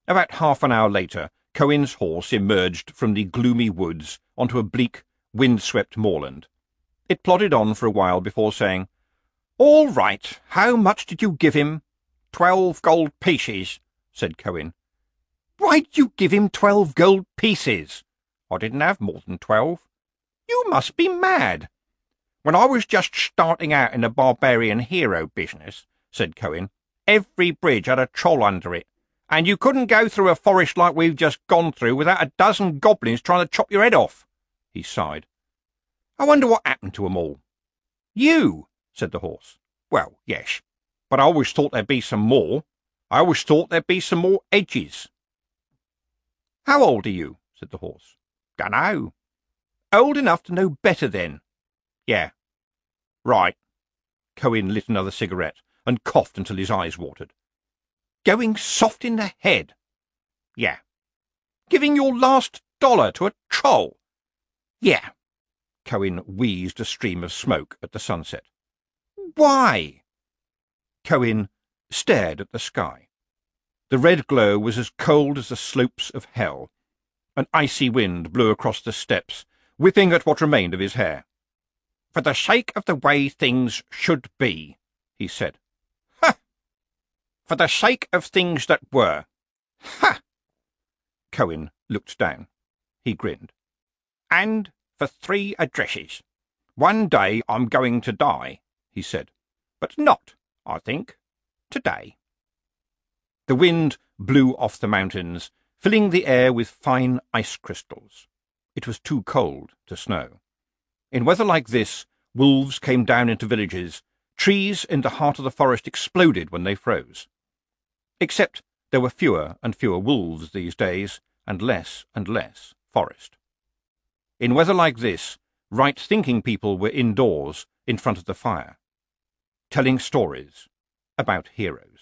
About half an hour later, Cohen's horse emerged from the gloomy woods onto a bleak, wind-swept moorland. It plodded on for a while before saying, "All right, how much did you give him?" 12 gold pieces, said Cohen. "Why did you give him 12 gold pieces?" "I didn't have more than 12. "You must be mad." "When I was just starting out in the barbarian hero business," said Cohen, "every bridge had a troll under it, and you couldn't go through a forest like we've just gone through without a dozen goblins trying to chop your head off." He sighed. "I wonder what happened to 'em all." "You," said the horse. "Well, yes, but I always thought there'd be some more. I always thought there'd be some more edges." "How old are you?" said the horse. "Dunno." "Old enough to know better, then?" "Yeah." "Right." Cohen lit another cigarette and coughed until his eyes watered. "Going soft in the head?" "Yeah." "Giving your last dollar to a troll?" "Yeah." Cohen wheezed a stream of smoke at the sunset. "Why?" Cohen stared at the sky. The red glow was as cold as the slopes of hell. An icy wind blew across the steppes, whipping at what remained of his hair. "For the sake of the way things should be," he said. "Ha! For the sake of things that were. Ha!" Cohen looked down. He grinned. "And for 3 addresses. One day I'm going to die," he said. "But not, I think, today." The wind blew off the mountains, filling the air with fine ice crystals. It was too cold to snow. In weather like this, wolves came down into villages. Trees in the heart of the forest exploded when they froze. Except there were fewer and fewer wolves these days, and less forest. In weather like this, right-thinking people were indoors in front of the fire, telling stories about heroes.